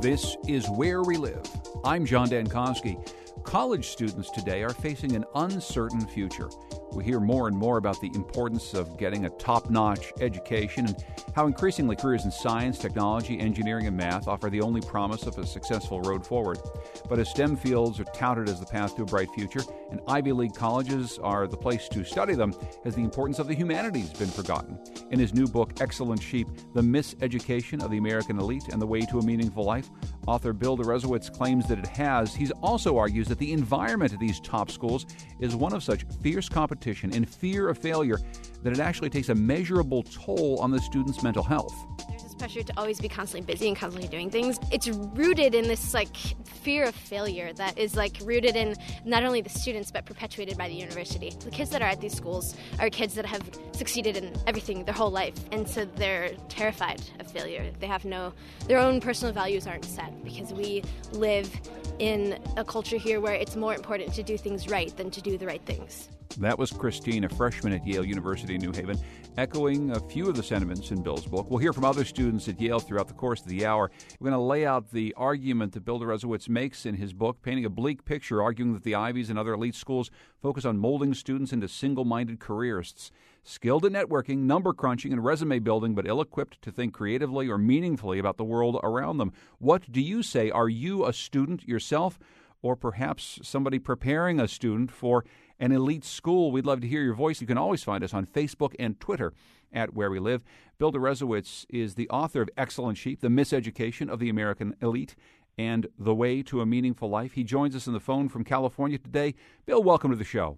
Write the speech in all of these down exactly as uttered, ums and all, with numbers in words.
This is Where We Live. I'm John Dankosky. College students today are facing an uncertain future. We hear more and more about the importance of getting a top-notch education and how increasingly careers in science, technology, engineering, and math offer the only promise of a successful road forward. But as STEM fields are touted as the path to a bright future, and Ivy League colleges are the place to study them, has the importance of the humanities been forgotten? In his new book, Excellent Sheep, The Miseducation of the American Elite and the Way to a Meaningful Life, author Bill Deresiewicz claims that it has. He also argues that the environment at these top schools is one of such fierce competition and fear of failure that it actually takes a measurable toll on the students' mental health. There's this pressure to always be constantly busy and constantly doing things. It's rooted in this like fear of failure that is like rooted in not only the students but perpetuated by the university. The kids that are at these schools are kids that have succeeded in everything their whole life, and so they're terrified of failure. They have no, their own personal values aren't set because we live in a culture here where it's more important to do things right than to do the right things. That was Christine, a freshman at Yale University in New Haven, echoing a few of the sentiments in Bill's book. We'll hear from other students at Yale throughout the course of the hour. We're going to lay out the argument that Bill Deresiewicz makes in his book, painting a bleak picture, arguing that the Ivies and other elite schools focus on molding students into single-minded careerists, skilled at networking, number crunching, and resume building, but ill-equipped to think creatively or meaningfully about the world around them. What do you say? Are you a student yourself, or perhaps somebody preparing a student for an elite school? We'd love to hear your voice. You can always find us on Facebook and Twitter at Where We Live. Bill Deresiewicz is the author of Excellent Sheep, The Miseducation of the American Elite and the Way to a Meaningful Life. He joins us on the phone from California today. Bill, welcome to the show.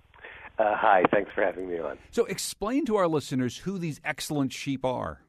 Uh, hi, thanks for having me on. So explain to our listeners who these excellent sheep are.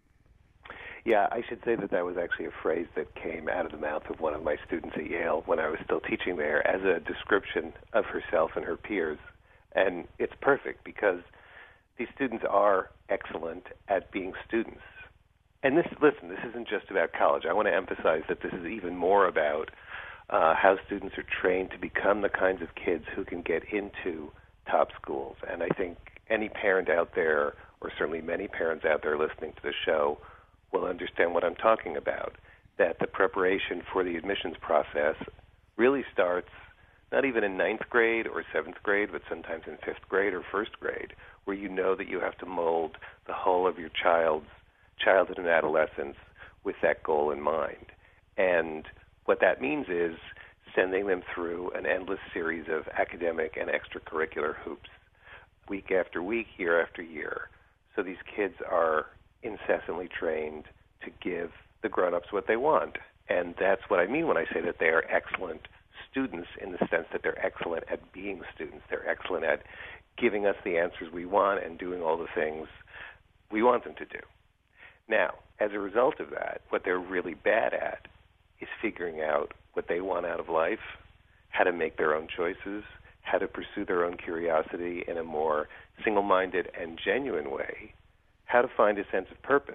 Yeah, I should say that that was actually a phrase that came out of the mouth of one of my students at Yale when I was still teaching there as a description of herself and her peers. And it's perfect because these students are excellent at being students. And this, listen, this isn't just about college. I want to emphasize that this is even more about uh, how students are trained to become the kinds of kids who can get into top schools. And I think any parent out there, or certainly many parents out there listening to the show, will understand what I'm talking about, that the preparation for the admissions process really starts not even in ninth grade or seventh grade, but sometimes in fifth grade or first grade, where you know that you have to mold the whole of your child's childhood and adolescence with that goal in mind. And what that means is sending them through an endless series of academic and extracurricular hoops, week after week, year after year. So these kids are incessantly trained to give the grown-ups what they want. And that's what I mean when I say that they are excellent students, in the sense that they're excellent at being students. They're excellent at giving us the answers we want and doing all the things we want them to do. Now, as a result of that, what they're really bad at is figuring out what they want out of life, how to make their own choices, how to pursue their own curiosity in a more single-minded and genuine way, how to find a sense of purpose.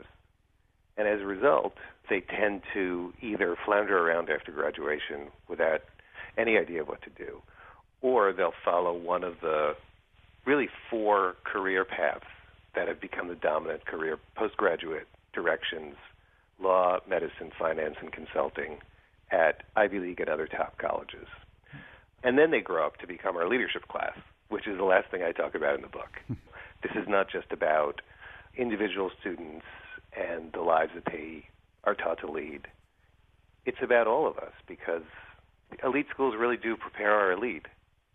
And as a result, they tend to either flounder around after graduation without any idea of what to do, or they'll follow one of the really four career paths that have become the dominant career postgraduate directions: law, medicine, finance, and consulting at Ivy League and other top colleges. And then they grow up to become our leadership class, which is the last thing I talk about in the book. This is not just about individual students and the lives that they are taught to lead. It's about all of us, because elite schools really do prepare our elite,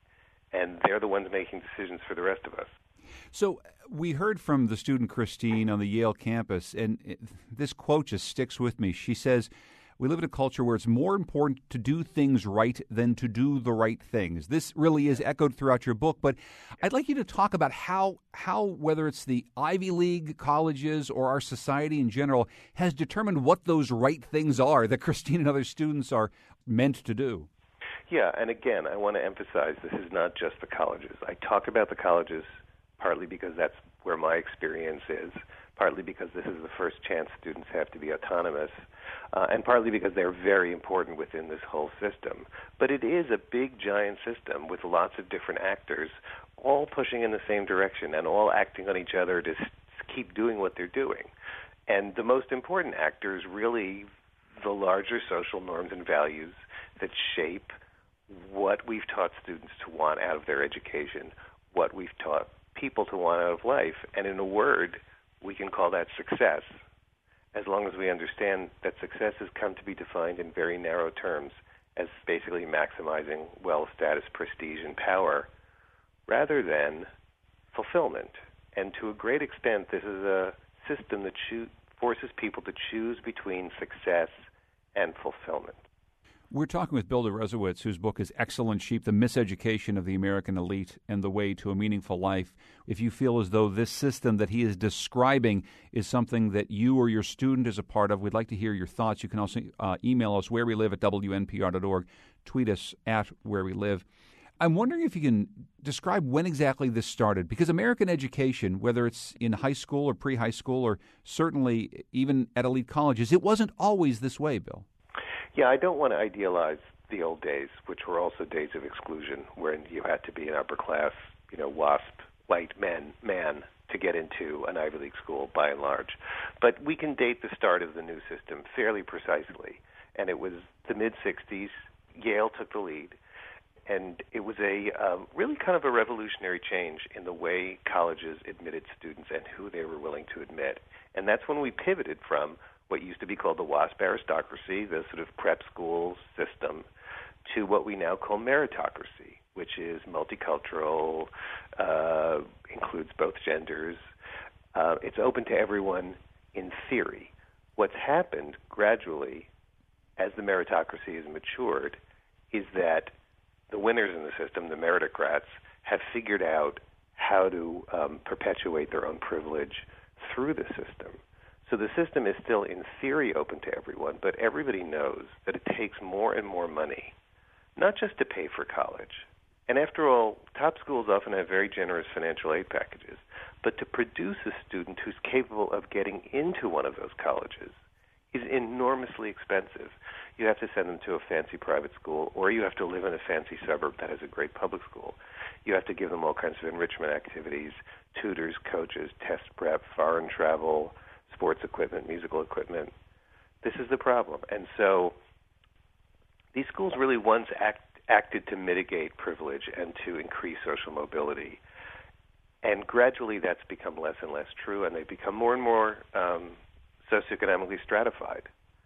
and they're the ones making decisions for the rest of us. So we heard from the student Christine on the Yale campus, and it, this quote just sticks with me. She says, "We live in a culture where it's more important to do things right than to do the right things." This really is echoed throughout your book, but I'd like you to talk about how, how whether it's the Ivy League colleges or our society in general, has determined what those right things are that Christine and other students are meant to do. Yeah, and again, I want to emphasize this is not just the colleges. I talk about the colleges partly because that's where my experience is, partly because this is the first chance students have to be autonomous, uh, and partly because they're very important within this whole system. But it is a big, giant system with lots of different actors, all pushing in the same direction and all acting on each other to s- keep doing what they're doing. And the most important actors really the larger social norms and values that shape what we've taught students to want out of their education, what we've taught people to want out of life. And in a word, we can call that success, as long as we understand that success has come to be defined in very narrow terms as basically maximizing wealth, status, prestige, and power, rather than fulfillment. And to a great extent, this is a system that choo- forces people to choose between success and fulfillment. We're talking with Bill Deresiewicz, whose book is Excellent Sheep, The Miseducation of the American Elite and the Way to a Meaningful Life. If you feel as though this system that he is describing is something that you or your student is a part of, we'd like to hear your thoughts. You can also uh, email us, where we live at W N P R dot org, tweet us at Where We Live. I'm wondering if you can describe when exactly this started, because American education, whether it's in high school or pre-high school or certainly even at elite colleges, it wasn't always this way, Bill. Yeah, I don't want to idealize the old days, which were also days of exclusion, when you had to be an upper-class, you know, WASP, white man, man to get into an Ivy League school, by and large. But we can date the start of the new system fairly precisely, and it was the mid-sixties. Yale took the lead, and it was a um, really kind of a revolutionary change in the way colleges admitted students and who they were willing to admit. And that's when we pivoted from what used to be called the WASP aristocracy, the sort of prep school system, to what we now call meritocracy, which is multicultural, uh, includes both genders. Uh, it's open to everyone in theory. What's happened gradually as the meritocracy has matured is that the winners in the system, the meritocrats, have figured out how to um, perpetuate their own privilege through the system. So the system is still in theory open to everyone, but everybody knows that it takes more and more money, not just to pay for college. And after all, top schools often have very generous financial aid packages, but to produce a student who's capable of getting into one of those colleges is enormously expensive. You have to send them to a fancy private school, or you have to live in a fancy suburb that has a great public school. You have to give them all kinds of enrichment activities, tutors, coaches, test prep, foreign travel, sports equipment, musical equipment. This is the problem. And so these schools really once act, acted to mitigate privilege and to increase social mobility. And gradually that's become less and less true, and they become more and more um, socioeconomically stratified.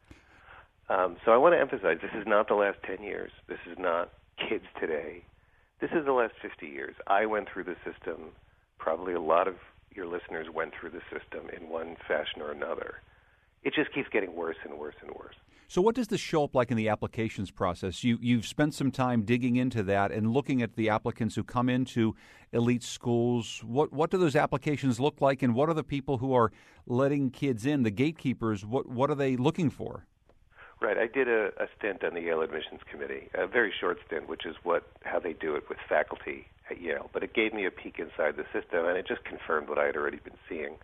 Um, so I want to emphasize, this is not the last ten years. This is not kids today. This is the last fifty years. I went through the system. Probably a lot of your listeners went through the system in one fashion or another. It just keeps getting worse and worse and worse. So what does this show up like in the applications process? You, you've spent some time digging into that and looking at the applicants who come into elite schools. What what do those applications look like, and what are the people who are letting kids in, the gatekeepers, what, what are they looking for? Right. I did a, a stint on the Yale Admissions Committee, a very short stint, which is what how they do it with faculty at Yale. But it gave me a peek inside the system, and it just confirmed what I had already been seeing.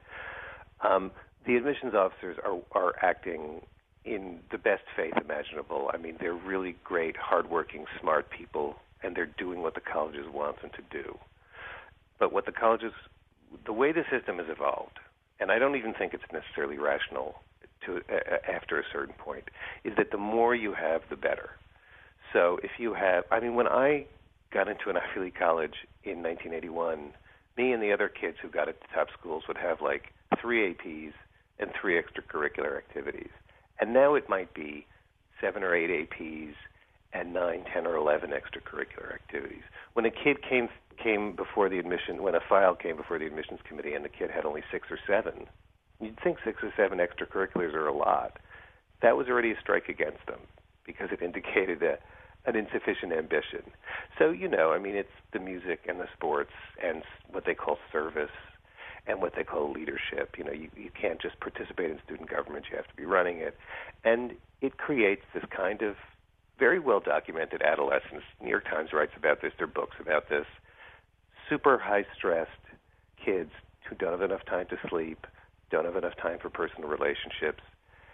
Um, the admissions officers are, are acting in the best faith imaginable. I mean, they're really great, hardworking, smart people, and they're doing what the colleges want them to do. But what the colleges, the way the system has evolved, and I don't even think it's necessarily rational to uh, after a certain point, is that the more you have, the better. So if you have, I mean, when I got into an Ivy League college in nineteen eighty-one, me and the other kids who got at the top schools would have like three A Ps and three extracurricular activities. And now it might be seven or eight A Ps and nine, ten, or eleven extracurricular activities. When a kid came came before the admission, when a file came before the admissions committee and the kid had only six or seven, you'd think six or seven extracurriculars are a lot. That was already a strike against them because it indicated a, an insufficient ambition. So, you know, I mean, it's the music and the sports and what they call service and what they call leadership. You know, you, you can't just participate in student government. You have to be running it. And it creates this kind of very well-documented adolescence. New York Times writes about this. There are books about this. Super high-stressed kids who don't have enough time to sleep, don't have enough time for personal relationships,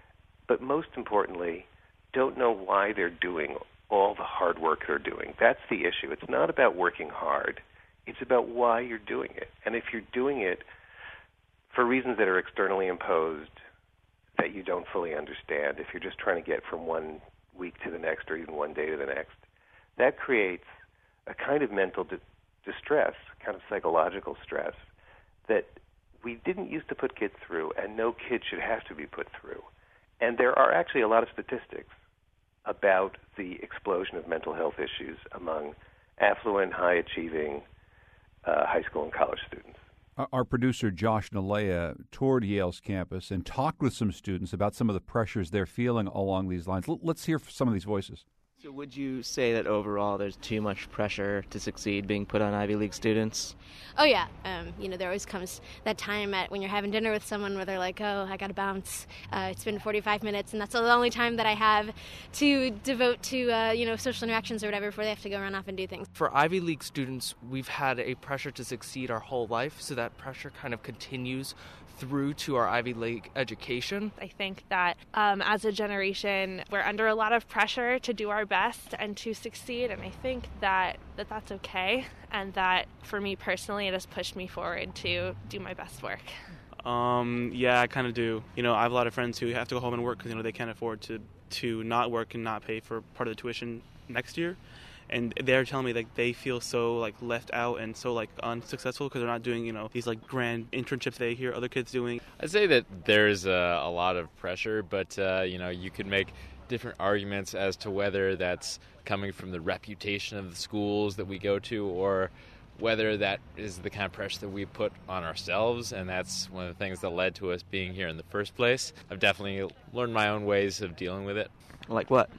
but most importantly, don't know why they're doing all the hard work they're doing. That's the issue. It's not about working hard. It's about why you're doing it. And if you're doing it for reasons that are externally imposed, that that you don't fully understand, if you're just trying to get from one week to the next or even one day to the next, that creates a kind of mental di- distress, kind of psychological stress that we didn't used to put kids through, and no kid should have to be put through. And there are actually a lot of statistics about the explosion of mental health issues among affluent, high-achieving uh, high school and college students. Our producer, Josh Nalea, toured Yale's campus and talked with some students about some of the pressures they're feeling along these lines. Let's hear some of these voices. So would you say that overall there's too much pressure to succeed being put on Ivy League students? Oh, yeah. Um, you know, there always comes that time at when you're having dinner with someone where they're like, oh, I got to bounce. Uh, it's been forty-five minutes, and that's the only time that I have to devote to, uh, you know, social interactions or whatever before they have to go run off and do things. For Ivy League students, we've had a pressure to succeed our whole life, so that pressure kind of continues through to our Ivy League education. I think that um, as a generation, we're under a lot of pressure to do our best and to succeed, and I think that, that that's okay, and that for me personally, it has pushed me forward to do my best work. Um, yeah, I kind of do. You know, I have a lot of friends who have to go home and work because, you know, they can't afford to, to not work and not pay for part of the tuition next year. And they're telling me like they feel so like left out and so like unsuccessful because they're not doing, you know, these like grand internships they hear other kids doing. I'd say that there's uh, a lot of pressure, but uh, you know, you could make different arguments as to whether that's coming from the reputation of the schools that we go to or whether that is the kind of pressure that we put on ourselves, and that's one of the things that led to us being here in the first place. I've definitely learned my own ways of dealing with it. Like what?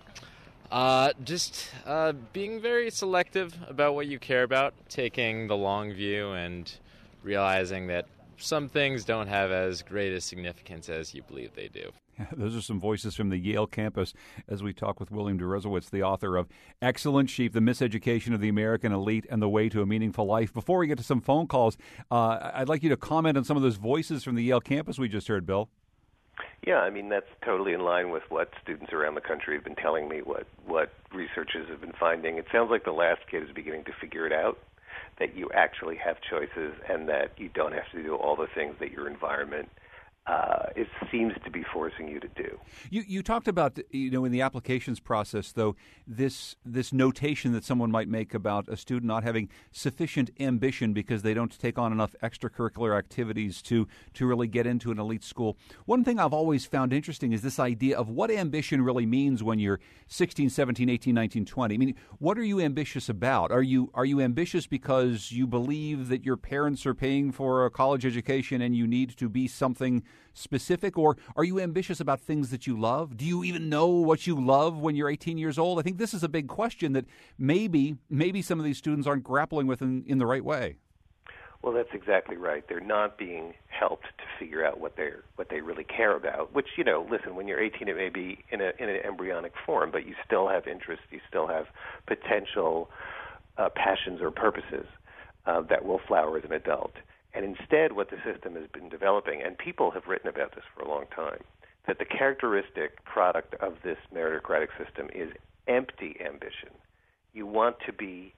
Uh, just uh, being very selective about what you care about, taking the long view and realizing that some things don't have as great a significance as you believe they do. Those are some voices from the Yale campus as we talk with William Deresiewicz, the author of Excellent Sheep, The Miseducation of the American Elite and the Way to a Meaningful Life. Before we get to some phone calls, uh, I'd like you to comment on some of those voices from the Yale campus we just heard, Bill. Yeah, I mean, that's totally in line with what students around the country have been telling me, what, what researchers have been finding. It sounds like the last kid is beginning to figure it out, that you actually have choices and that you don't have to do all the things that your environment uh, it seems to be forcing you to do. You you talked about, you know, in the applications process, though, this this notation that someone might make about a student not having sufficient ambition because they don't take on enough extracurricular activities to to really get into an elite school. One thing I've always found interesting is this idea of what ambition really means when you're sixteen, seventeen, eighteen, nineteen, twenty. I mean, what are you ambitious about? Are you are you ambitious because you believe that your parents are paying for a college education and you need to be something specific, or are you ambitious about things that you love? Do you even know what you love when you're eighteen years old? I think this is a big question that maybe maybe some of these students aren't grappling with in, in the right way. Well, that's exactly right. They're not being helped to figure out what they're what they really care about. Which, you know, listen, when you're eighteen, it may be in a in an embryonic form, but you still have interests, you still have potential uh, passions or purposes uh, that will flower as an adult. And instead, what the system has been developing, and people have written about this for a long time, that the characteristic product of this meritocratic system is empty ambition. You want to be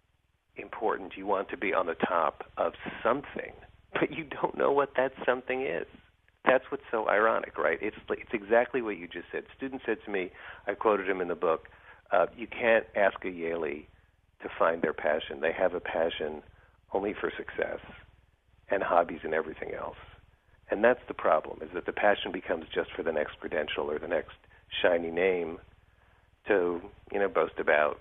important, you want to be on the top of something, but you don't know what that something is. That's what's so ironic, right? It's it's exactly what you just said. Student said to me, I quoted him in the book, uh, you can't ask a Yalie to find their passion. They have a passion only for success and hobbies and everything else. And that's the problem, is that the passion becomes just for the next credential or the next shiny name to, you know, boast about,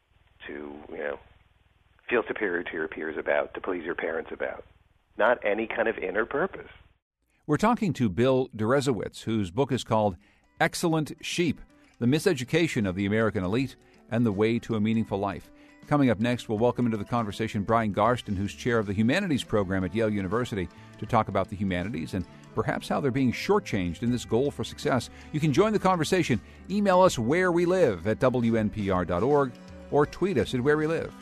to, you know, feel superior to your peers about, to please your parents about. Not any kind of inner purpose. We're talking to Bill Deresiewicz, whose book is called Excellent Sheep, The Miseducation of the American Elite and the Way to a Meaningful Life. Coming up next, we'll welcome into the conversation Brian Garstin, who's chair of the Humanities program at Yale University, to talk about the humanities and perhaps how they're being shortchanged in this goal for success. You can join the conversation. Email us where we live at W N P R dot org or tweet us at Where We Live.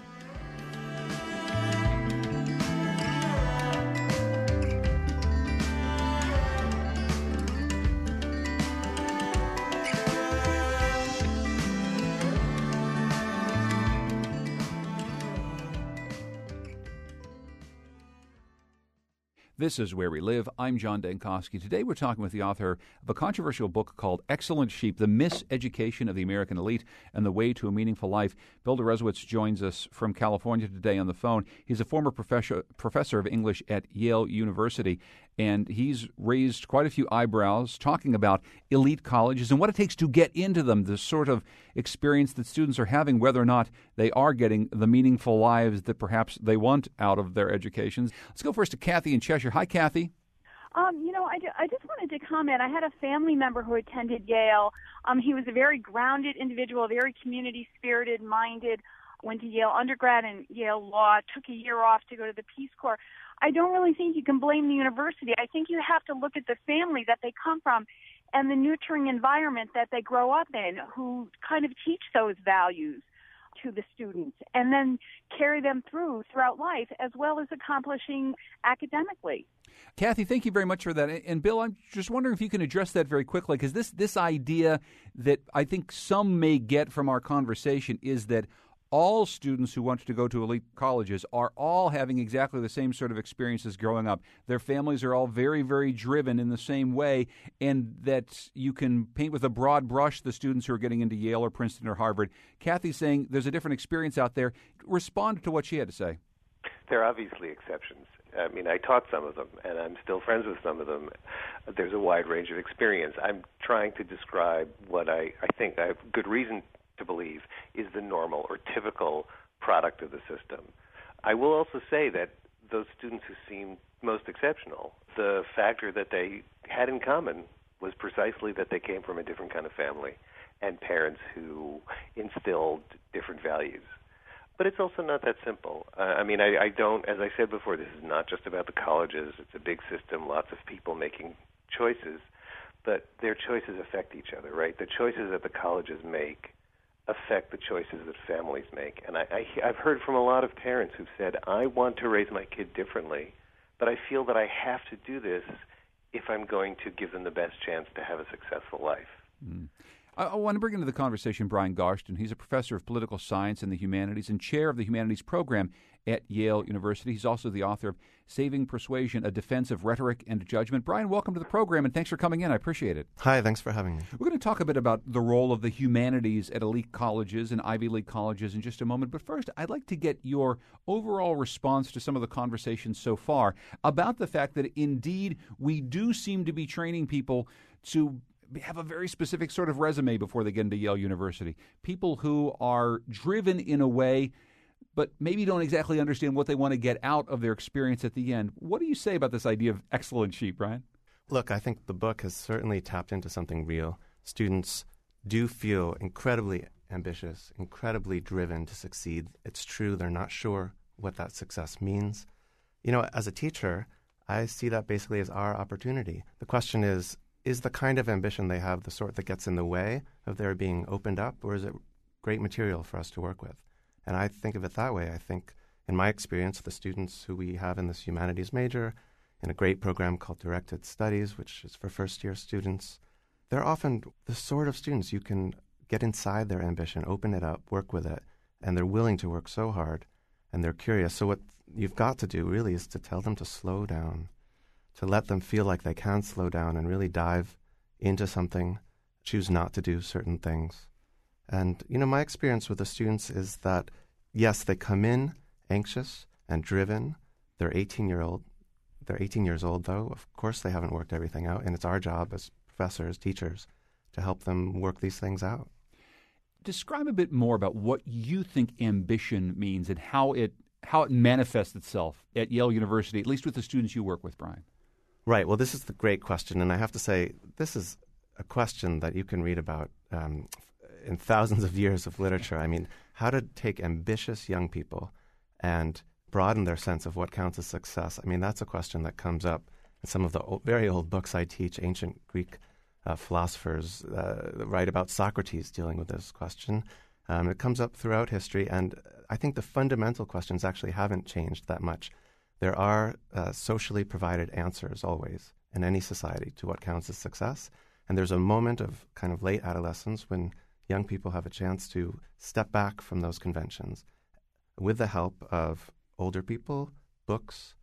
This is Where We Live. I'm John Dankosky. Today we're talking with the author of a controversial book called Excellent Sheep, The Miseducation of the American Elite and the Way to a Meaningful Life. Bill Deresiewicz joins us from California today on the phone. He's a former professor, professor of English at Yale University, and he's raised quite a few eyebrows talking about elite colleges and what it takes to get into them, the sort of experience that students are having, whether or not they are getting the meaningful lives that perhaps they want out of their educations. Let's go first to Kathy in Cheshire. Hi, Kathy. Um, you know, I, I just wanted to comment. I had a family member who attended Yale. Um, he was a very grounded individual, very community-spirited, minded, went to Yale undergrad and Yale Law, took a year off to go to the Peace Corps. I don't really think you can blame the university. I think you have to look at the family that they come from and the nurturing environment that they grow up in, who kind of teach those values to the students and then carry them through throughout life, as well as accomplishing academically. Kathy, thank you very much for that. And Bill, I'm just wondering if you can address that very quickly, because this, this idea that I think some may get from our conversation is that all students who want to go to elite colleges are all having exactly the same sort of experiences growing up. Their families are all very, very driven in the same way, and that you can paint with a broad brush the students who are getting into Yale or Princeton or Harvard. Kathy's saying there's a different experience out there. Respond to what she had to say. There are obviously exceptions. I mean, I taught some of them, and I'm still friends with some of them. There's a wide range of experience. I'm trying to describe what I, I think I have good reason to believe is the normal or typical product of the system. I will also say that those students who seemed most exceptional, the factor that they had in common was precisely that they came from a different kind of family and parents who instilled different values. But it's also not that simple. Uh, I mean, I, I don't, as I said before, this is not just about the colleges. It's a big system, lots of people making choices, but their choices affect each other, right? The choices that the colleges make affect the choices that families make. And I, I, I've heard from a lot of parents who've said, I want to raise my kid differently, but I feel that I have to do this if I'm going to give them the best chance to have a successful life. Mm. I, I want to bring into the conversation Brian Garstin. He's a professor of political science and the humanities and chair of the humanities program at Yale University. He's also the author of Saving Persuasion, A Defense of Rhetoric and Judgment. Brian, welcome to the program, and thanks for coming in. I appreciate it. Hi, thanks for having me. We're going to talk a bit about the role of the humanities at elite colleges and Ivy League colleges in just a moment. But first, I'd like to get your overall response to some of the conversations so far about the fact that indeed we do seem to be training people to have a very specific sort of resume before they get into Yale University. People who are driven in a way but maybe don't exactly understand what they want to get out of their experience at the end. What do you say about this idea of excellent sheep, Brian? Look, I think the book has certainly tapped into something real. Students do feel incredibly ambitious, incredibly driven to succeed. It's true, they're not sure what that success means. You know, as a teacher, I see that basically as our opportunity. The question is, is the kind of ambition they have the sort that gets in the way of their being opened up, or is it great material for us to work with? And I think of it that way. I think, in my experience, the students who we have in this humanities major, in a great program called Directed Studies, which is for first-year students, they're often the sort of students you can get inside their ambition, open it up, work with it, and they're willing to work so hard, and they're curious. So what you've got to do, really, is to tell them to slow down, to let them feel like they can slow down and really dive into something, choose not to do certain things. And, you know, my experience with the students is that, yes, they come in anxious and driven. They're eighteen-year-old. They're eighteen years old, though. Of course they haven't worked everything out, and it's our job as professors, teachers, to help them work these things out. Describe a bit more about what you think ambition means and how it how it manifests itself at Yale University, at least with the students you work with, Brian. Right. Well, this is the great question, and I have to say this is a question that you can read about um, in thousands of years of literature. I mean, how to take ambitious young people and broaden their sense of what counts as success. I mean, that's a question that comes up in some of the old, very old books I teach. Ancient Greek uh, philosophers uh, write about Socrates dealing with this question. Um, it comes up throughout history, and I think the fundamental questions actually haven't changed that much. There are uh, socially provided answers always in any society to what counts as success, and there's a moment of kind of late adolescence when young people have a chance to step back from those conventions with the help of older people, books,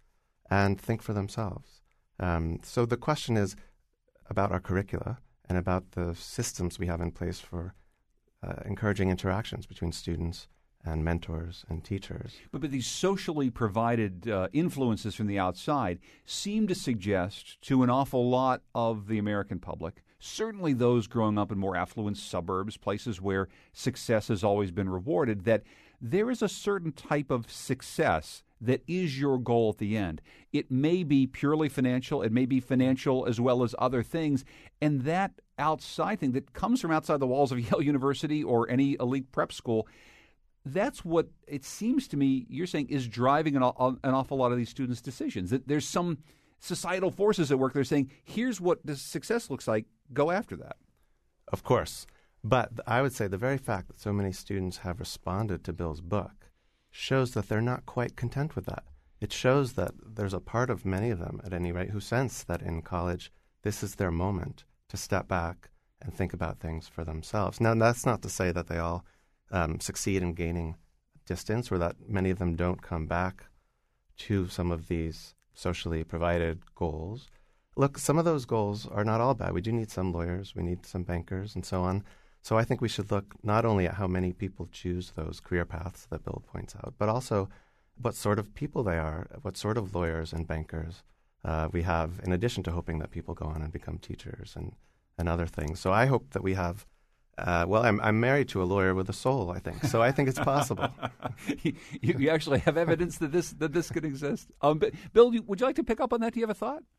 and think for themselves. Um, so the question is about our curricula and about the systems we have in place for uh, encouraging interactions between students and mentors and teachers. But, but these socially provided uh, influences from the outside seem to suggest to an awful lot of the American public, certainly those growing up in more affluent suburbs, places where success has always been rewarded, that there is a certain type of success that is your goal at the end. It may be purely financial. It may be financial as well as other things. And that outside thing that comes from outside the walls of Yale University or any elite prep school, that's what it seems to me you're saying is driving an, an awful lot of these students' decisions. That there's some societal forces at work. They're saying, here's what the success looks like. Go after that. Of course. But I would say the very fact that so many students have responded to Bill's book shows that they're not quite content with that. It shows that there's a part of many of them, at any rate, who sense that in college this is their moment to step back and think about things for themselves. Now, that's not to say that they all Um, succeed in gaining distance, or that many of them don't come back to some of these socially provided goals. Look, some of those goals are not all bad. We do need some lawyers, we need some bankers, and so on. So I think we should look not only at how many people choose those career paths that Bill points out, but also what sort of people they are, what sort of lawyers and bankers uh, we have, in addition to hoping that people go on and become teachers and, and other things. So I hope that we have Uh, well, I'm I'm married to a lawyer with a soul, I think. So I think it's possible. you, you actually have evidence that this that this could exist. Um, but Bill, would you like to pick up on that? Do you have a thought?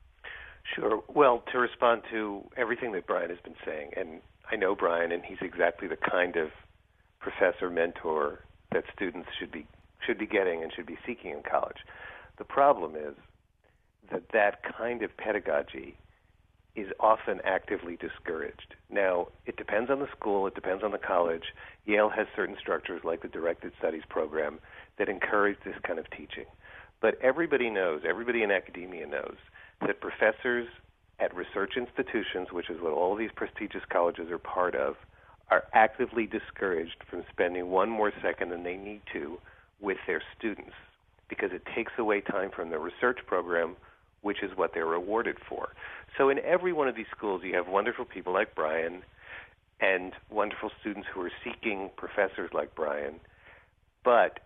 Sure. Well, to respond to everything that Brian has been saying, and I know Brian, and he's exactly the kind of professor mentor that students should be should be getting and should be seeking in college. The problem is that that kind of pedagogy is often actively discouraged. Now, it depends on the school, it depends on the college. Yale has certain structures like the Directed Studies program that encourage this kind of teaching. But everybody knows, everybody in academia knows, that professors at research institutions, which is what all these prestigious colleges are part of, are actively discouraged from spending one more second than they need to with their students, because it takes away time from the research program, which is what they're rewarded for. So in every one of these schools, you have wonderful people like Brian and wonderful students who are seeking professors like Brian, but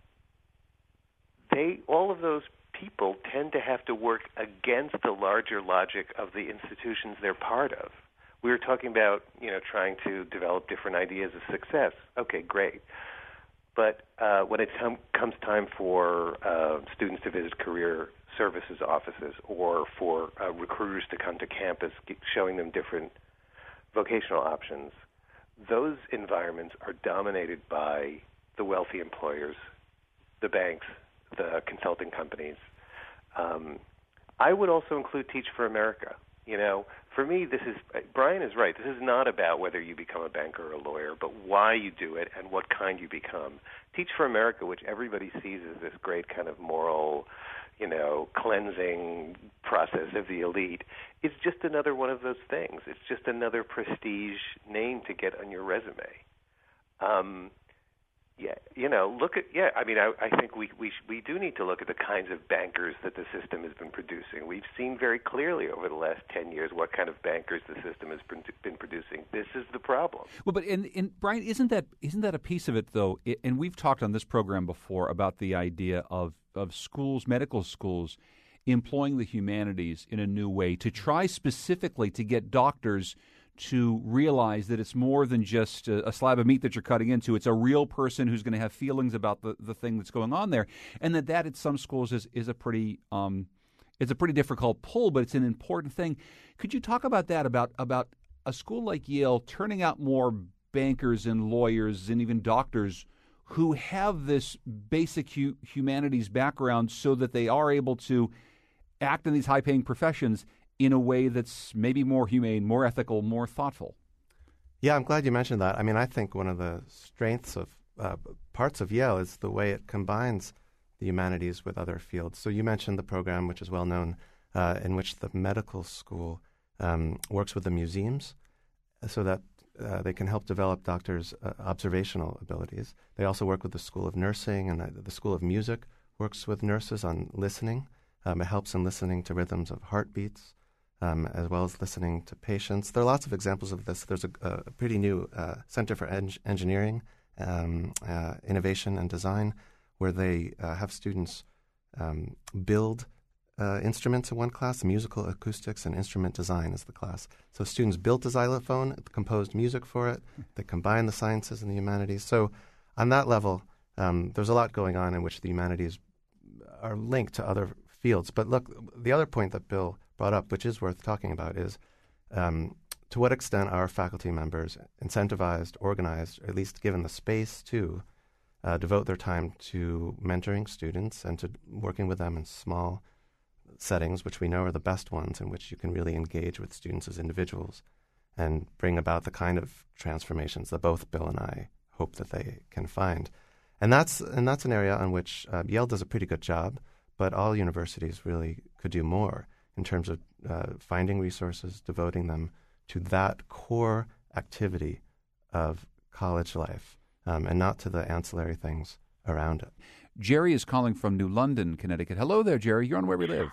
they, all of those people tend to have to work against the larger logic of the institutions they're part of. We were talking about, you know, trying to develop different ideas of success. Okay, great. But uh, when it com- comes time for uh, students to visit career services offices or for uh, recruiters to come to campus showing them different vocational options, those environments are dominated by the wealthy employers, the banks, the consulting companies. Um, I would also include Teach for America. You know, for me, this is, Brian is right. This is not about whether you become a banker or a lawyer, but why you do it and what kind you become. Teach for America, which everybody sees as this great kind of moral, you know, cleansing process of the elite, is just another one of those things. It's just another prestige name to get on your resume. Um, yeah, you know, look at, yeah, I mean, I, I think we, we we do need to look at the kinds of bankers that the system has been producing. We've seen very clearly over the last ten years what kind of bankers the system has been, been producing. This is the problem. Well, but, and, and Brian, isn't that isn't that a piece of it, though? It, and we've talked on this program before about the idea of, of schools, medical schools, employing the humanities in a new way to try specifically to get doctors to realize that it's more than just a, a slab of meat that you're cutting into. It's a real person who's going to have feelings about the, the thing that's going on there, and that that at some schools is, is a pretty um, it's a pretty difficult pull, but it's an important thing. Could you talk about that, about about a school like Yale turning out more bankers and lawyers and even doctors who have this basic hu- humanities background so that they are able to act in these high-paying professions in a way that's maybe more humane, more ethical, more thoughtful? Yeah, I'm glad you mentioned that. I mean, I think one of the strengths of uh, parts of Yale is the way it combines the humanities with other fields. So you mentioned the program, which is well known, uh, in which the medical school um, works with the museums so that uh, they can help develop doctors' uh, observational abilities. They also work with the School of Nursing, and the, the School of Music works with nurses on listening. Um, it helps in listening to rhythms of heartbeats, um, as well as listening to patients. There are lots of examples of this. There's a, a pretty new uh, Center for Eng- Engineering, um, uh, Innovation and Design, where they uh, have students um, build uh, instruments in one class. Musical acoustics and instrument design is the class. So students built a xylophone, composed music for it. They combine the sciences and the humanities. So on that level, um, there's a lot going on in which the humanities are linked to other fields. But look, the other point that Bill brought up, which is worth talking about, is um, to what extent are faculty members incentivized, organized, or at least given the space to uh, devote their time to mentoring students and to working with them in small settings, which we know are the best ones, in which you can really engage with students as individuals and bring about the kind of transformations that both Bill and I hope that they can find. And that's and that's an area on which uh, Yale does a pretty good job, but all universities really could do more in terms of uh, finding resources, devoting them to that core activity of college life, um, and not to the ancillary things around it. Jerry is calling from New London, Connecticut. Hello there, Jerry. You're on Where We Live.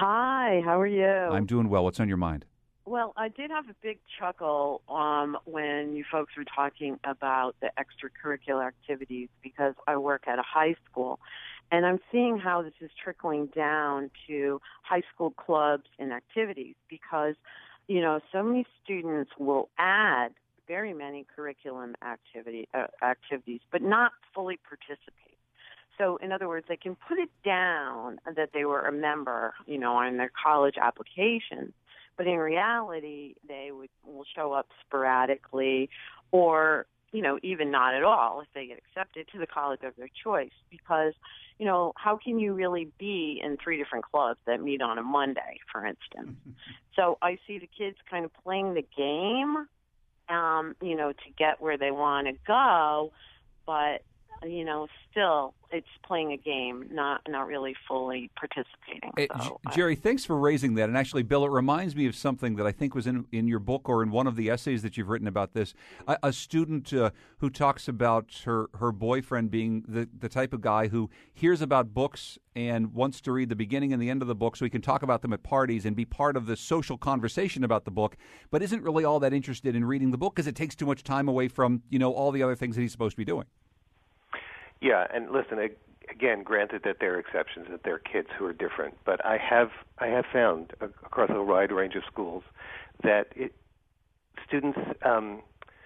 Hi, how are you? I'm doing well. What's on your mind? Well, I did have a big chuckle um, when you folks were talking about the extracurricular activities, because I work at a high school, and I'm seeing how this is trickling down to high school clubs and activities, because, you know, so many students will add very many curriculum activity uh, activities, but not fully participate. So, in other words, they can put it down that they were a member, you know, on their college application, but in reality, they would will show up sporadically, or, you know, even not at all if they get accepted to the college of their choice. Because, you know, how can you really be in three different clubs that meet on a Monday, for instance? So I see the kids kind of playing the game, um, you know, to get where they want to go, but, you know, still it's playing a game, not not really fully participating. Hey, so, J- Jerry, thanks for raising that. And actually, Bill, it reminds me of something that I think was in, in your book or in one of the essays that you've written about this. A, a student uh, who talks about her, her boyfriend being the, the type of guy who hears about books and wants to read the beginning and the end of the book so he can talk about them at parties and be part of the social conversation about the book, but isn't really all that interested in reading the book because it takes too much time away from, you know, all the other things that he's supposed to be doing. Yeah, and listen, again, granted that there are exceptions, that there are kids who are different, but I have I have found uh, across a wide range of schools that it, students um,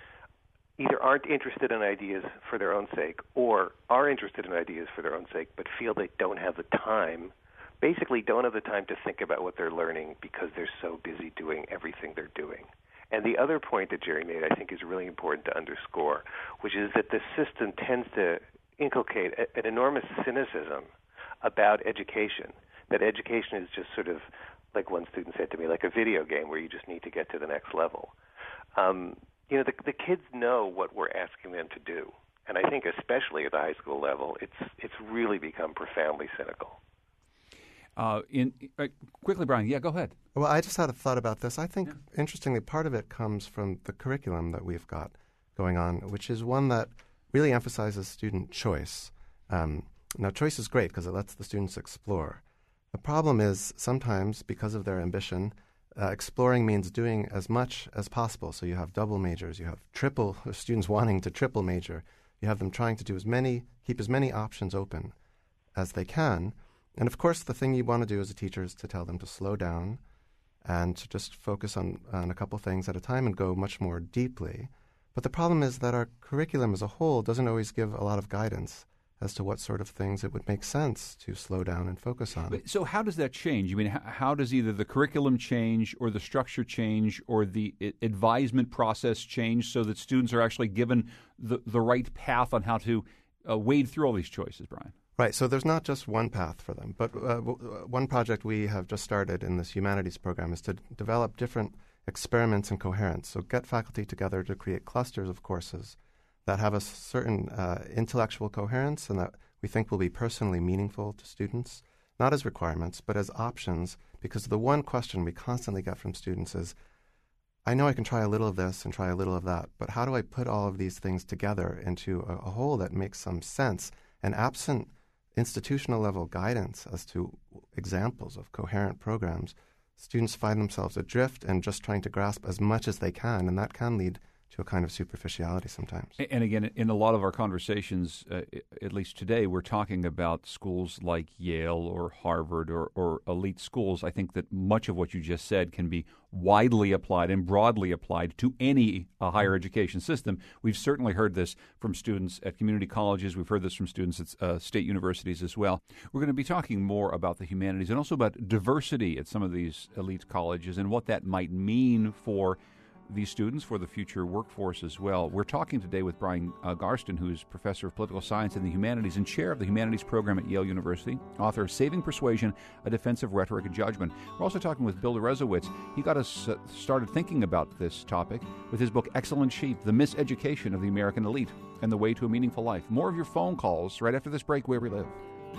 either aren't interested in ideas for their own sake or are interested in ideas for their own sake but feel they don't have the time, basically don't have the time to think about what they're learning because they're so busy doing everything they're doing. And the other point that Jerry made, I think, is really important to underscore, which is that the system tends to inculcate a, an enormous cynicism about education, that education is just sort of, like one student said to me, like a video game where you just need to get to the next level. Um, you know, the, the kids know what we're asking them to do. And I think especially at the high school level, it's it's really become profoundly cynical. Uh, in uh, quickly, Brian, yeah, go ahead. Well, I just had a thought about this. I think, yeah. Interestingly, part of it comes from the curriculum that we've got going on, which is one that really emphasizes student choice. Um, now, choice is great because it lets the students explore. The problem is sometimes, because of their ambition, uh, exploring means doing as much as possible. So you have double majors, you have triple students wanting to triple major. You have them trying to do as many, keep as many options open as they can. And of course, the thing you want to do as a teacher is to tell them to slow down and to just focus on, on a couple things at a time and go much more deeply. But the problem is that our curriculum as a whole doesn't always give a lot of guidance as to what sort of things it would make sense to slow down and focus on. So how does that change? I mean, how, how does either the curriculum change or the structure change or the I- advisement process change so that students are actually given the, the right path on how to uh, wade through all these choices, Brian? Right, so there's not just one path for them, but uh, w- one project we have just started in this humanities program is to d- develop different experiments in coherence. So get faculty together to create clusters of courses that have a certain uh, intellectual coherence and that we think will be personally meaningful to students, not as requirements, but as options, because the one question we constantly get from students is, I know I can try a little of this and try a little of that, but how do I put all of these things together into a, a whole that makes some sense? And absent institutional level guidance as to examples of coherent programs, students find themselves adrift and just trying to grasp as much as they can, and that can lead to a kind of superficiality sometimes. And again, in a lot of our conversations, uh, at least today, we're talking about schools like Yale or Harvard or, or elite schools. I think that much of what you just said can be widely applied and broadly applied to any uh, higher education system. We've certainly heard this from students at community colleges. We've heard this from students at uh, state universities as well. We're going to be talking more about the humanities and also about diversity at some of these elite colleges and what that might mean for these students, for the future workforce as well. We're talking today with Brian uh, Garstin, who's professor of political science and the humanities and chair of the humanities program at Yale University, author of Saving Persuasion, A Defense of Rhetoric and Judgment. We're also talking with Bill Deresiewicz. He got us uh, started thinking about this topic with his book, Excellent Sheep, The Miseducation of the American Elite and the Way to a Meaningful Life. More of your phone calls right after this break, Where We Live.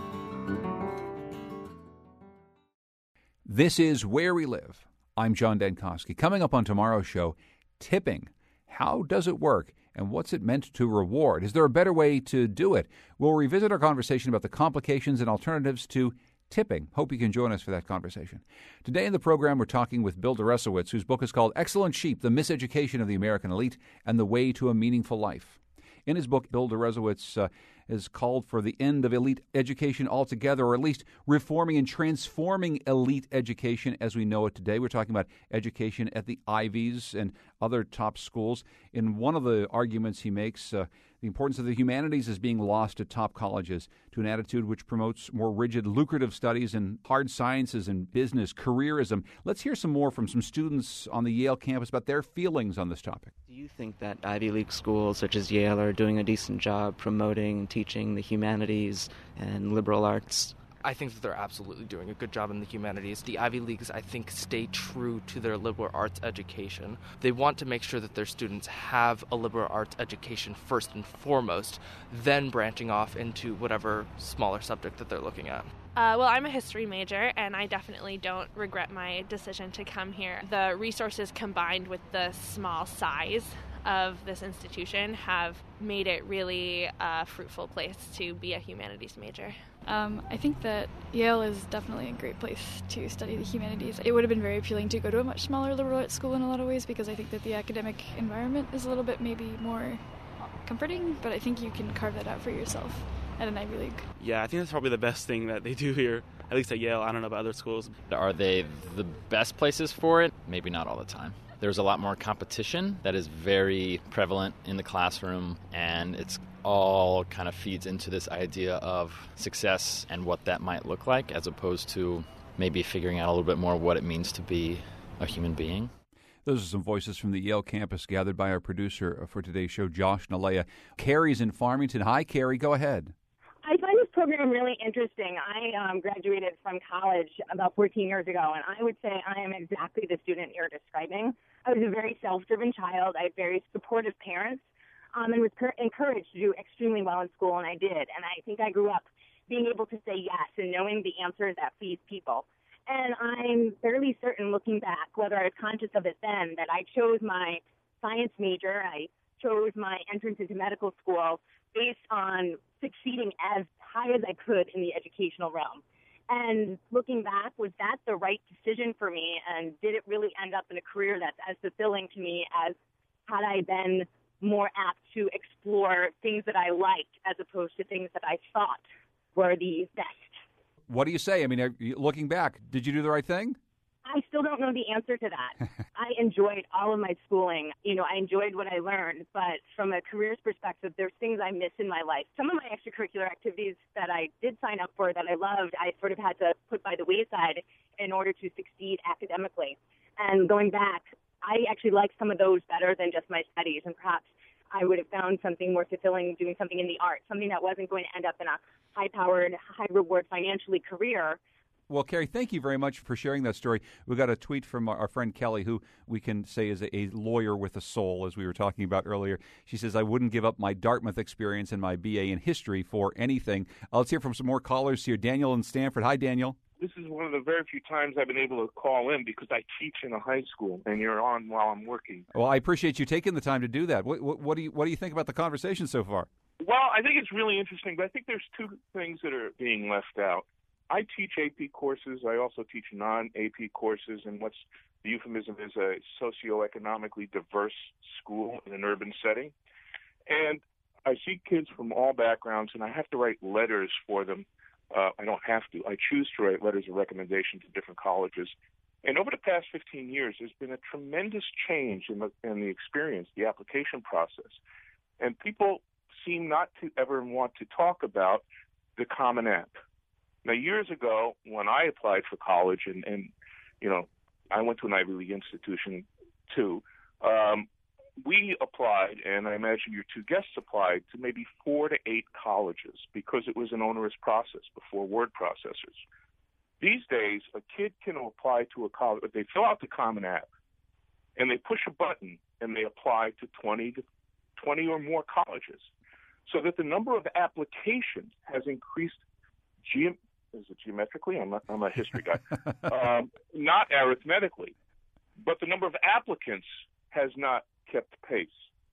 This is Where We Live. I'm John Dankosky. Coming up on tomorrow's show, tipping. How does it work, and what's it meant to reward? Is there a better way to do it? We'll revisit our conversation about the complications and alternatives to tipping. Hope you can join us for that conversation. Today in the program, we're talking with Bill Deresiewicz, whose book is called Excellent Sheep, The Miseducation of the American Elite and the Way to a Meaningful Life. In his book, Bill Deresiewicz uh, has called for the end of elite education altogether, or at least reforming and transforming elite education as we know it today. We're talking about education at the Ivies and other top schools. In one of the arguments he makes, uh, the importance of the humanities is being lost at top colleges to an attitude which promotes more rigid, lucrative studies in hard sciences and business, careerism. Let's hear some more from some students on the Yale campus about their feelings on this topic. Do you think that Ivy League schools such as Yale are doing a decent job promoting and teaching the humanities and liberal arts? I think that they're absolutely doing a good job in the humanities. The Ivy Leagues, I think, stay true to their liberal arts education. They want to make sure that their students have a liberal arts education first and foremost, then branching off into whatever smaller subject that they're looking at. Uh, well, I'm a history major, and I definitely don't regret my decision to come here. The resources combined with the small size of this institution have made it really a fruitful place to be a humanities major. Um, I think that Yale is definitely a great place to study the humanities. It would have been very appealing to go to a much smaller liberal arts school in a lot of ways because I think that the academic environment is a little bit maybe more comforting, but I think you can carve that out for yourself at an Ivy League. Yeah, I think that's probably the best thing that they do here, at least at Yale. I don't know about other schools. Are they the best places for it? Maybe not all the time. There's a lot more competition that is very prevalent in the classroom, and it's all kind of feeds into this idea of success and what that might look like, as opposed to maybe figuring out a little bit more what it means to be a human being. Those are some voices from the Yale campus gathered by our producer for today's show, Josh Nalea. Carrie's in Farmington. Hi, Carrie. Go ahead. I find this program really interesting. I um, graduated from college about fourteen years ago, and I would say I am exactly the student you're describing. I was a very self-driven child. I had very supportive parents um, and was per- encouraged to do extremely well in school, and I did. And I think I grew up being able to say yes and knowing the answers that please people. And I'm fairly certain, looking back, whether I was conscious of it then, that I chose my science major, I chose my entrance into medical school based on succeeding as high as I could in the educational realm. And looking back, was that the right decision for me? And did it really end up in a career that's as fulfilling to me as had I been more apt to explore things that I liked as opposed to things that I thought were the best? What do you say? I mean, are you, looking back, did you do the right thing? I still don't know the answer to that. I enjoyed all of my schooling. You know, I enjoyed what I learned, but from a careers perspective, there's things I miss in my life. Some of my extracurricular activities that I did sign up for that I loved, I sort of had to put by the wayside in order to succeed academically. And going back, I actually like some of those better than just my studies, and perhaps I would have found something more fulfilling doing something in the arts, something that wasn't going to end up in a high-powered, high-reward financially career. Well, Carrie, thank you very much for sharing that story. We got a tweet from our friend Kelly, who we can say is a, a lawyer with a soul, as we were talking about earlier. She says, I wouldn't give up my Dartmouth experience and my B A in history for anything. Uh, let's hear from some more callers here. Daniel in Stanford. Hi, Daniel. this is one of the very few times I've been able to call in because I teach in a high school, and you're on while I'm working. Well, I appreciate you taking the time to do that. What, what, what do you What do you think about the conversation so far? Well, I think it's really interesting, but I think there's two things that are being left out. I teach A P courses. I also teach non-A P courses, and what's the euphemism is a socioeconomically diverse school in an urban setting. And I see kids from all backgrounds, and I have to write letters for them. Uh, I don't have to. I choose to write letters of recommendation to different colleges. And over the past fifteen years, there's been a tremendous change in the, in the experience, the application process. And people seem not to ever want to talk about the Common App. Now, years ago, when I applied for college, and, and you know, I went to an Ivy League institution too, um, we applied, and I imagine your two guests applied, to maybe four to eight colleges because it was an onerous process before word processors. These days, a kid can apply to a college. They fill out the Common App, and they push a button, and they apply to twenty to twenty or more colleges, so that the number of applications has increased. Ge- is it geometrically? I'm not, I'm a history guy. um, not arithmetically, but the number of applicants has not kept pace.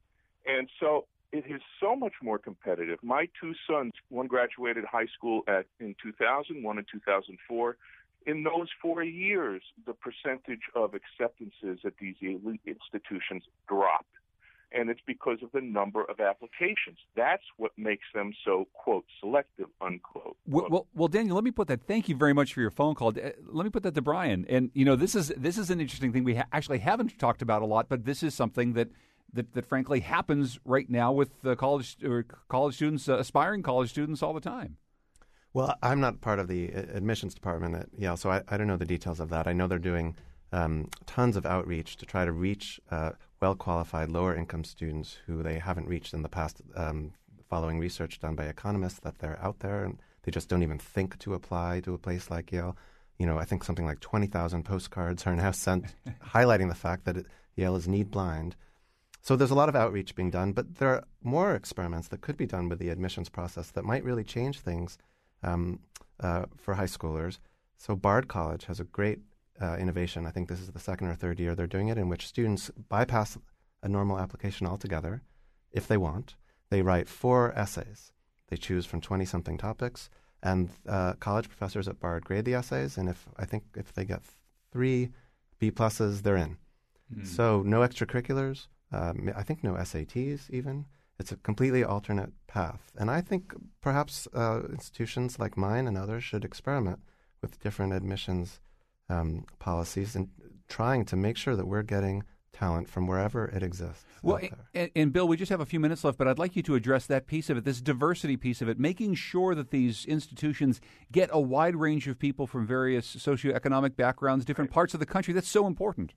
And so it is so much more competitive. My two sons, one graduated high school at in two thousand, one in two thousand four. In those four years, the percentage of acceptances at these elite institutions dropped. And it's because of the number of applications. That's what makes them so, quote, selective, unquote. Well, well, well, Daniel, let me put that. Thank you very much for your phone call. Uh, Let me put that to Brian. And, you know, this is this is an interesting thing we ha- actually haven't talked about a lot, but this is something that, that, that frankly, happens right now with uh, college or college students, uh, aspiring college students all the time. Well, I'm not part of the admissions department at Yale, so I, I don't know the details of that. I know they're doing um, tons of outreach to try to reach uh, well-qualified, lower-income students who they haven't reached in the past, um, following research done by economists that they're out there and they just don't even think to apply to a place like Yale. You know, I think something like twenty thousand postcards are now sent highlighting the fact that it, Yale is need-blind. So there's a lot of outreach being done, but there are more experiments that could be done with the admissions process that might really change things um, uh, for high schoolers. So Bard College has a great Uh, innovation. I think this is the second or third year they're doing it, in which students bypass a normal application altogether if they want. They write four essays. They choose from twenty-something topics, and uh, college professors at Bard grade the essays, and if I think if they get three B pluses, they're in. Mm. So no extracurriculars, um, I think no S A Ts even. It's a completely alternate path. And I think perhaps uh, institutions like mine and others should experiment with different admissions Um, policies and trying to make sure that we're getting talent from wherever it exists. Well, and, and Bill, we just have a few minutes left, but I'd like you to address that piece of it, this diversity piece of it, making sure that these institutions get a wide range of people from various socioeconomic backgrounds, different parts of the country. That's so important.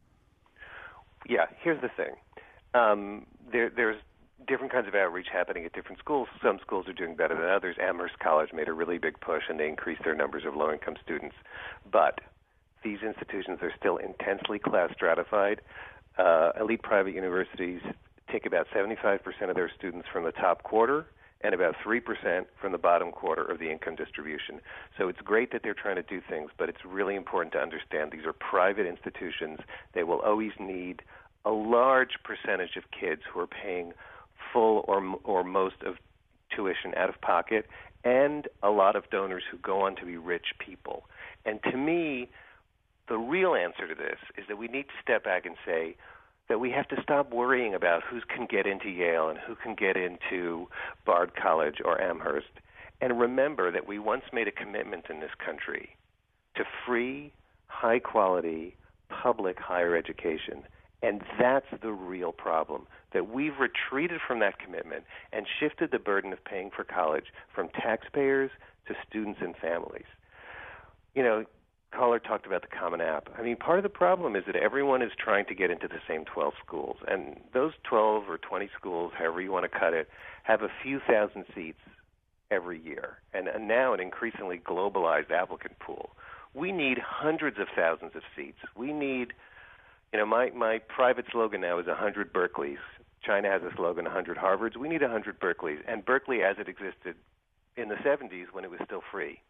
Yeah, here's the thing. Um, there, there's different kinds of outreach happening at different schools. Some schools are doing better than others. Amherst College made a really big push, and they increased their numbers of low-income students. But these institutions are still intensely class stratified. Uh, elite private universities take about seventy-five percent of their students from the top quarter and about three percent from the bottom quarter of the income distribution. So it's great that they're trying to do things, but it's really important to understand these are private institutions. They will always need a large percentage of kids who are paying full or or most of tuition out of pocket, and a lot of donors who go on to be rich people. And to me, the real answer to this is that we need to step back and say that we have to stop worrying about who can get into Yale and who can get into Bard College or Amherst, and remember that we once made a commitment in this country to free, high-quality, public higher education. And that's the real problem, that we've retreated from that commitment and shifted the burden of paying for college from taxpayers to students and families. You know, caller talked about the Common App. I mean, part of the problem is that everyone is trying to get into the same twelve schools, and those twelve or twenty schools, however you want to cut it, have a few thousand seats every year, and, and now an increasingly globalized applicant pool. We need hundreds of thousands of seats. We need, you know, my, my private slogan now is one hundred Berkeleys. China has a slogan, one hundred Harvards. We need one hundred Berkeleys, and Berkeley as it existed in the seventies when it was still free.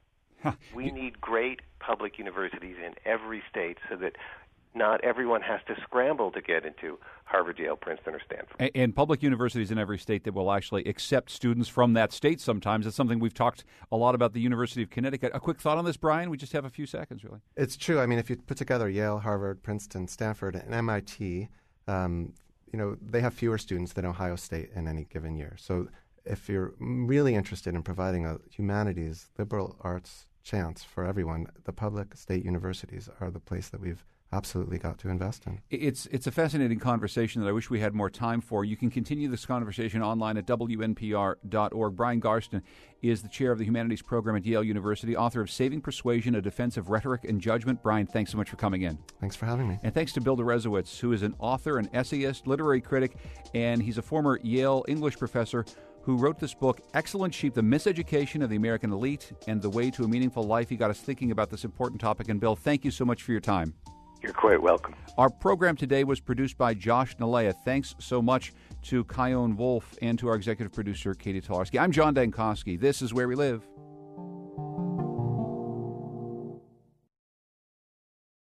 We need great public universities in every state so that not everyone has to scramble to get into Harvard, Yale, Princeton, or Stanford. And, and public universities in every state that will actually accept students from that state sometimes. It's something we've talked a lot about the University of Connecticut. A quick thought on this, Brian? We just have a few seconds, really. It's true. I mean, if you put together Yale, Harvard, Princeton, Stanford, and M I T, um, you know, they have fewer students than Ohio State in any given year. So if you're really interested in providing a humanities, liberal arts chance for everyone, the public state universities are the place that we've absolutely got to invest in. It's it's a fascinating conversation that I wish we had more time for. You can continue this conversation online at W N P R dot org. Brian Garstin is the chair of the Humanities Program at Yale University, author of Saving Persuasion, A Defense of Rhetoric and Judgment. Brian, thanks so much for coming in. Thanks for having me. And thanks to Bill Deresiewicz, who is an author, an essayist, literary critic, and he's a former Yale English professor who wrote this book, Excellent Sheep, The Miseducation of the American Elite and the Way to a Meaningful Life. He got us thinking about this important topic. And Bill, thank you so much for your time. You're quite welcome. Our program today was produced by Josh Nalea. Thanks so much to Kyone Wolf and to our executive producer, Katie Tolarski. I'm John Dankosky. This is Where We Live.